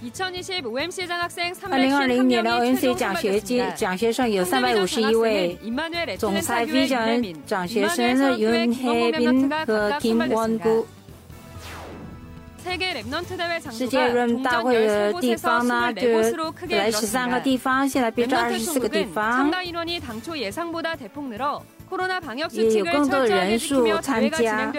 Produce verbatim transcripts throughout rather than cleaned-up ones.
이천이십 오엠씨 장학생 二零二零年的 O M C 奖学 삼백오십 奖学生有三百五十一位，总裁 Vision 奖学生是 Yoon Hae-bin 和 Kim Won-gu。世界 R A M 大会的地方呢，就是本来十三个地方，现在变成二十四个地方，也有更多的人数参加。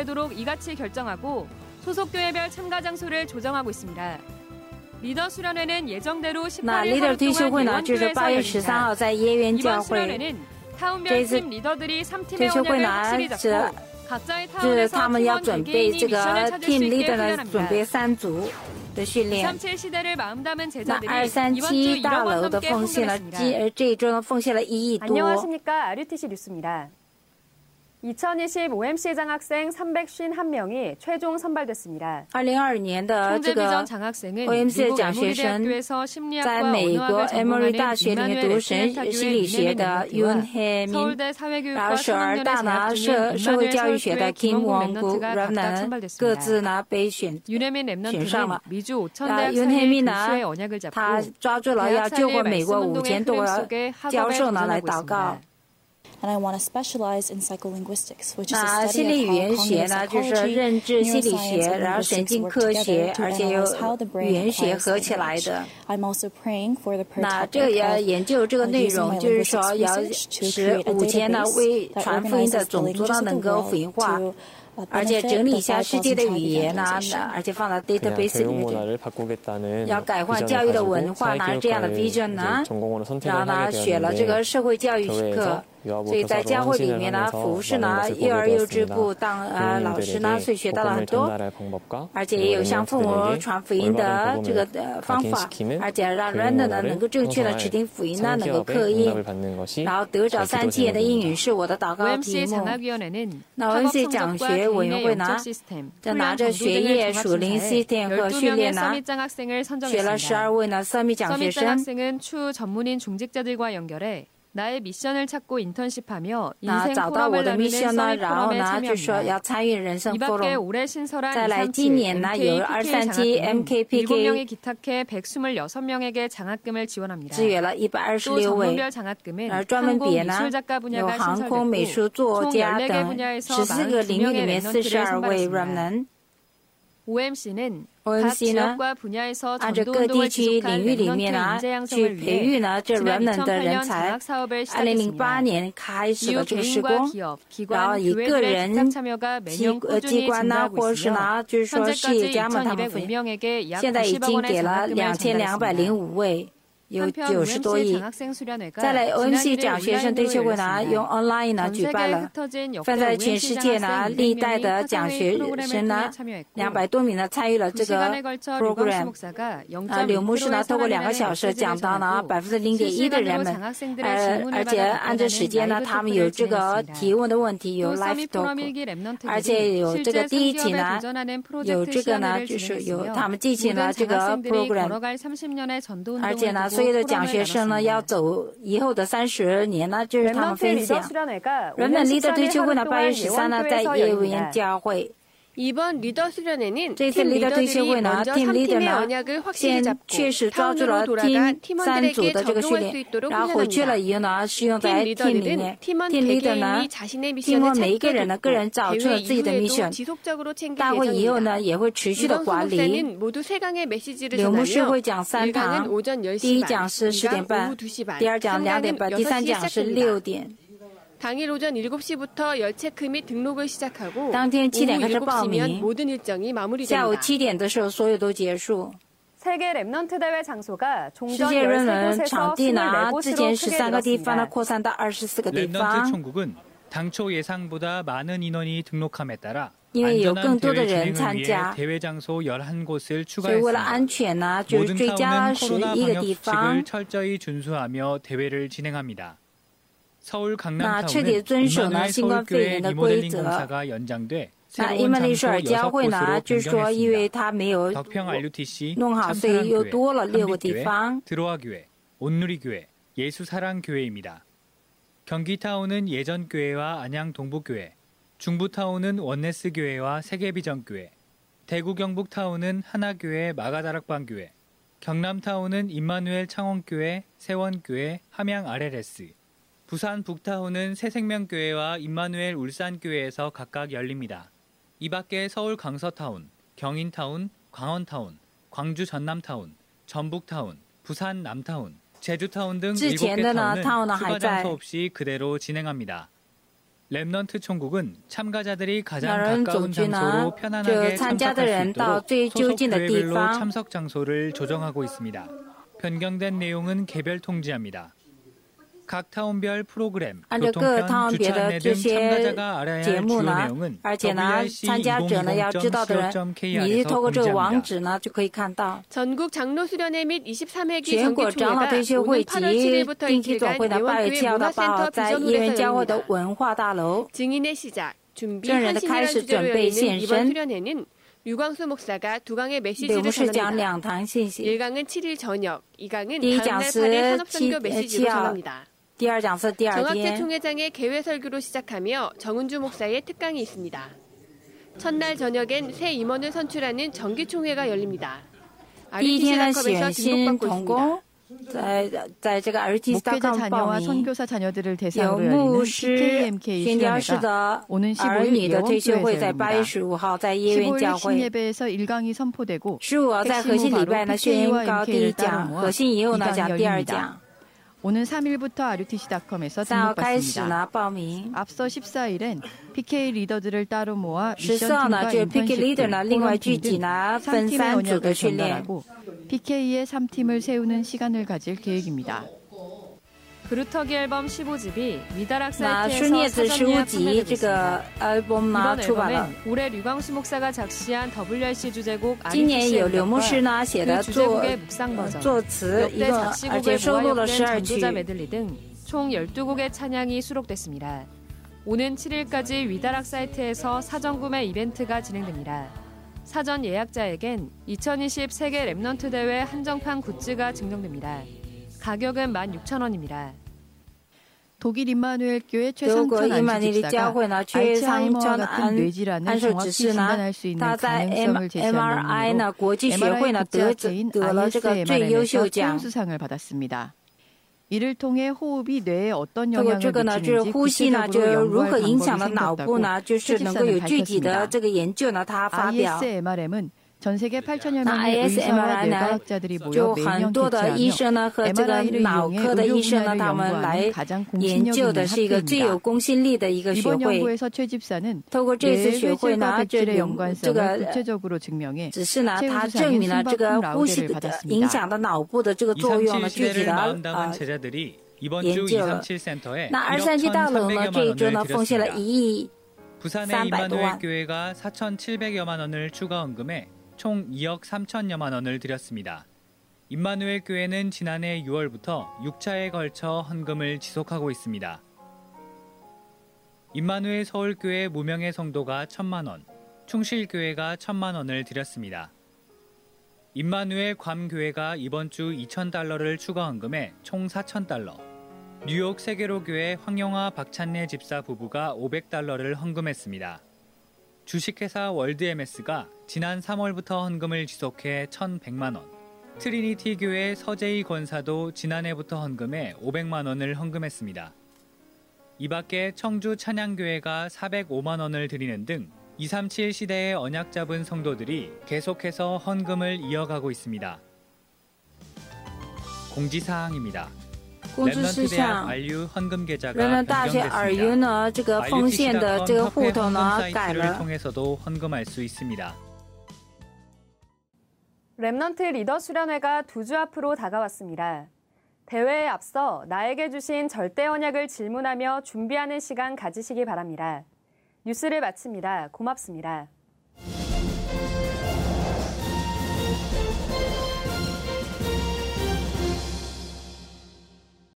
소속교회별 참가 장소를 조정하고 있습니다. 리더 수련회는 예정대로 那 십팔 일 Leader 退休会呢，就是八月十三号在耶园教会。这次退休会呢，是是他们要准备这个 Team Leader 呢，准备三组的训练。那二三七大楼的奉献了，这这一周呢奉献了一亿多。 안녕하십니까 알유티씨 뉴스입니다. 이천이십 오엠씨 장학생 삼백오십일 명이 최종 선발됐습니다. 二零二二年的这个 O M C 的奖学生，在美国 Emory 大学里面读神心理学的 Yoon Hae-min， 然后首尔大呢社社会教育学的 Kim Won-gu、Ram 各自呢被选选上了。那 Yoon Hae-min 呢，他抓住了要救过美国五千多个教授呢来祷告。 And I want to specialize in psycholinguistics, which is 那 a 心 study 理 of 语 how 言学 cognitive 呢，就是 psychology, 认知心理 neuroscience, 学， and 然后神 linguistics 经 work 科 together 学， to 而且有 analyze how the 语 brain 言学 acquires 合起来 language. 的。 I'm also praying for the per 那这个 topic 要 of 研究这个内容，就是说要使五千呢为传福音的种族呢能够福音化。 而且整理一下世界的语言呢，而且放到 database 里面，要改换教育的文化呢，这样的 vision 呢，然后呢选了这个社会教育课，所以在教会里面呢，服侍呢，幼儿幼稚部当呃老师呢，所以学到了很多，而且也有向父母传福音的这个呃方法，而且让人呢能够正确的指定福音呢，能够刻印，然后得着三千的应允是我的祷告题目。那 O M C 奖学 委员会呢，就拿着学业、属灵 system 和训练呢，选了十二位呢 Summit 奖学生。 나의 미션을 찾고 인턴십하며 那 인생 找到我的 포럼을 mission呢， 나누는 然后 서밋 呢就说 포럼에 要参与人生 이밖에 forum。 올해 신설한 再来今年呢有二三七 M K P 일곱 명이 K 기탁해 백이십육 명에게 장학금을 지원합니다. 支援了一百二十 또 六位， 전문별 장학금은 而专门 항공 别呢 미술 작가 有 분야가 航空、美 신설됐고 术作 총 家 열네 개 等 분야에서 十四个领域里面四十二位 람는。 오엠씨는 O M C 呢，按照各地区领域里面呢，去培育呢这 remnant 的人才。二零零八年开始了这个施工，然后以个人机呃机关呢，或者是呢，就是说事业家们他们分，现在已经给了两千两百零五位。 有九十多亿。再来 O M C 奖学生对学会呢，用 online 呢举办了，放在全世界呢历代的奖学生呢，两百多名呢参与了这个 program。啊，柳牧师呢通过两个小时讲到呢百分之零点一的人们，呃，而且按照时间呢，他们有这个提问的问题，有 live talk， 而且有这个第一期呢，有这个呢就是有他们进行了这个 program， 而且呢。 所有的奖学生呢，要走以后的三十年呢，就是他们分享。人们리더退休会呢，八月十三呢，在耶文教会。 이번 리더 수련회는 팀 리더들이 먼저 삼 팀의 언약을 확실히 잡고 타운으로 돌아가 팀원들에게 적용할 수 있도록 훈련합니다. 팀 리더들은 팀원 개개인이 자신의 미션을 찾고 대회 이후에도 지속적으로 챙길 예정입니다. 이번 수목사는 모두 세 강의 메시지를 전하며 일 강은 오전 열 시 반, 이 강 오후 두 시 반, 삼 강은 여섯 시에 시작됩니다. 당일 오전 일곱 시부터 열체크 및 등록을 시작하고 오후 일곱 시면 모든 일정이 마무리됩니다. 下午七点的时候，所有都结束。 세계 랩넌트 대회 장소가 世界人文场地呢，之前十三个地方呢，扩散到二十四个地方。 랩넌트 천국은 당초 예상보다 많은 인원이 등록함에 따라 因为有更 안전한 多的 대회 人参 진행을 위해 加， 대회 장소 열한 곳을 所以为了 추가했습니다. 安全呢，就是 모든 追加 타운은 十 코로나 一个 방역 地 수칙을 方。 철저히 준수하며 대회를 진행합니다. 서울 那彻底 강남타운은 遵守呢 이만우엘 新冠肺炎 서울교회 的规 리모델링 则。 공사가 연장돼 那伊 새로운 曼利舍尔 장소 教 여섯 会呢， 곳으로 就是说，因为 변경했습니다. 它没有 덕평 알유티씨, 弄好，所以又多了六个地 참사랑교회, 方。 드로아교회, 온누리교회, 예수사랑교회입니다. 경기타운은 예전교회와 안양동북교회, 중부타운은 원네스교회와 세계비전교회, 대구 경북타운은 하나교회 마가다락방교회, 경남타운은 임마누엘 창원교회, 세원교회, 함양 알엘에스, 부산 북타운은 새생명교회와 임마누엘 울산교회에서 각각 열립니다. 이 밖에 서울 강서타운, 경인타운, 광원타운, 광주 전남타운, 전북타운, 부산 남타운, 제주타운 등 일곱 개 타운은 추가 장소 없이 그대로 진행합니다. 랩넌트 총국은 참가자들이 가장 가까운 장소로 편안하게 참석할 수 있도록 소속 교회별로 참석 장소를 조정하고 있습니다. 변경된 내용은 개별 통지합니다. 각 타운별 프로그램, 교통편, 주차 안내 등 참가자가 알아야 할 주요 내용은 더블유아이씨 이천이십 점 씨오 점 케이알에서 공지합니다. 전국 장로 수련회 및 이십삼 회기 정기총회가 오는 팔월 칠일부터 이틀간 예원교회 문화센터 비전홀에서 증인의 시작, 준비, 헌신이라는 주제로 열리는 이번 수련회는 유광수 목사가 두 강의 메시지를 전합니다. 일 강은 칠 일 저녁, 이 강은 다음날 팔 일 산업선교 메시지로 전합니다. 정학재 총회장의 개회 설교로 시작하며 정은주 목사의 특강이 있습니다. 첫날 저녁엔 새 임원을 선출하는 정기총회가 열립니다. 아르티시다컵에서 등록받고 있습니다. 목회자 자녀와 선교사 자녀들을 대상으로 열리는 피케이엠케이 수련회가 오는 십오일 예원교회에서 열립니다. 십오일 신예배에서 일 강이 선포되고 핵심은 바로 피케이와 엠케이를 따로 모아 이 강이 열립니다. 오는 삼 일부터 아르티시닷컴에서 등록받습니다. 앞서 십사일엔 피케이 리더들을 따로 모아 미션팀과 인턴십들, 포럼팀 등 삼 팀의 언약을 전달하고 피케이의 삼 팀을 세우는 시간을 가질 계획입니다. 그루터기 앨범 십오 집이 위다락 사이트에서 사전 예약 판매되고 있습니다. 이번 앨범엔 올해 류광수 목사가 작시한 더블유알씨 주제곡 아리티시의 음악과 그 주제곡의 묵상 버전, 역대 작시곡의 모아역된 전도자 메들리 등 총 열두 곡의 찬양이 수록됐습니다. 오는 칠일까지 위다락 사이트에서 사전 구매 이벤트가 진행됩니다. 사전 예약자에겐 이천이십 세계 랩넌트 대회 한정판 굿즈가 증정됩니다. 가격은 만 육천 원입니다. 독일 임마누엘 교회 최상천 안수집사가 알츠하이머와 같은 뇌질환을 정확히 진단할 수 있는 가능성을 제시한 논문으로 엠알아이 국제학회인 아이에스엠알엠에서 최우수상을 받았습니다. 이를 통해 호흡이 뇌에 어떤 영향을 미치는지 구체적으로 연구할 방법이 생겼다고 최집사는 밝혔습니다. 아이에스엠알엠은 전 세계 팔천여 명의 의사와 뇌과학자들이 모여 매년 개최하며 엠알아이를 이용해 의료 분야를 연구하는 가장 공신력 있는 학회입니다. 이번 연구에서 최 집사는 뇌의 회질과 백질의 연관성을 구체적으로 증명해 최우수상인 숨바꿈 라우데를 받았습니다. 이삼칠 시대를 마음당한 제자들이 이번 주 이삼칠 센터에 일억 천삼백여만 원을 드렸습니다. 부산의 임마누엘 교회가 사천칠백여만 원을 추가 헌금해 총 이억 삼천여만 원을 드렸습니다. 임마누엘 교회는 지난해 유월부터 육 차에 걸쳐 헌금을 지속하고 있습니다. 임마누엘 서울교회 무명의 성도가 천만 원, 충실교회가 천만 원을 드렸습니다. 임마누엘 괌교회가 이번 주 이천 달러를 추가 헌금해 총 사천 달러, 뉴욕 세계로교회 황영화 박찬래 집사 부부가 오백 달러를 헌금했습니다. 주식회사 월드엠에스가 지난 삼월부터 헌금을 지속해 천백만 원, 트리니티 교회 서재희 권사도 지난해부터 헌금해 오백만 원을 헌금했습니다. 이 밖에 청주 찬양교회가 사백오만 원을 드리는 등 이삼칠 시대의 언약 잡은 성도들이 계속해서 헌금을 이어가고 있습니다. 공지사항입니다. 公知事项，人人大学尔云呢，这个奉献的这个户头呢改了。 랩넌트 리더 수련회가 두 주 앞으로 다가왔습니다. 대회에 앞서 나에게 주신 절대 언약을 질문하며 준비하는 시간 가지시기 바랍니다. 뉴스를 마칩니다. 고맙습니다.